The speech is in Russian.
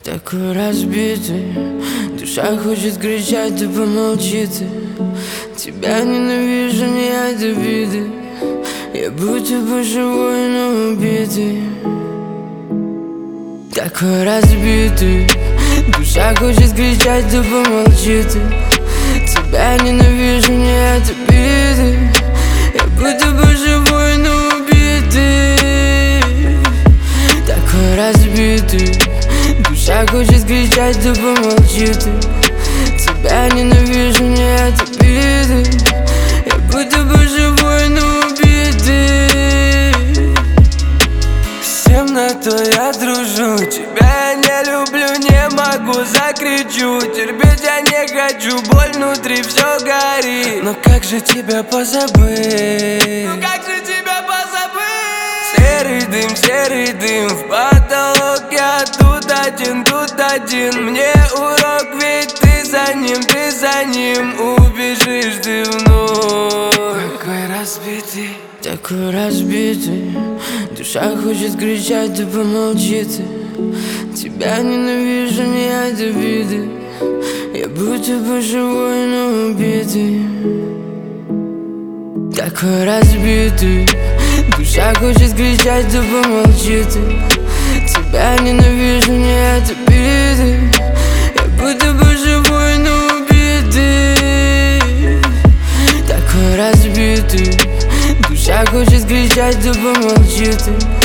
Такой разбитый, душа хочет кричать, да помолчи ты. Тебя ненавижу не от обиды, я будто бы живой, но убитый. Такой разбитый, душа хочет кричать, да помолчи ты. Тебя ненавижу не от обиды, я будто бы живой, но убитый. Такой разбитый, душа хочет кричать, да помолчи ты. Тебя ненавижу не от обиды, я будто бы живой, но убитый. Всем на то я дружу, тебя я не люблю, не могу, закричу. Терпеть я не хочу, боль внутри, все горит. Но как же тебя позабыть? Ну как же тебя позабыть? Серый дым в потолок, я тут один. Мне урок, ведь ты за ним убежишь ты вновь. Такой разбитый, душа хочет кричать, да помолчи ты. Тебя ненавижу не от обиды, я будто бы живой, но убитый. Такой разбитый, душа хочет кричать, да помолчи ты. Тебя ненавижу не от обиды, я будто бы живой, но убитый. Такой разбитый, душа хочет кричать, да помолчи ты.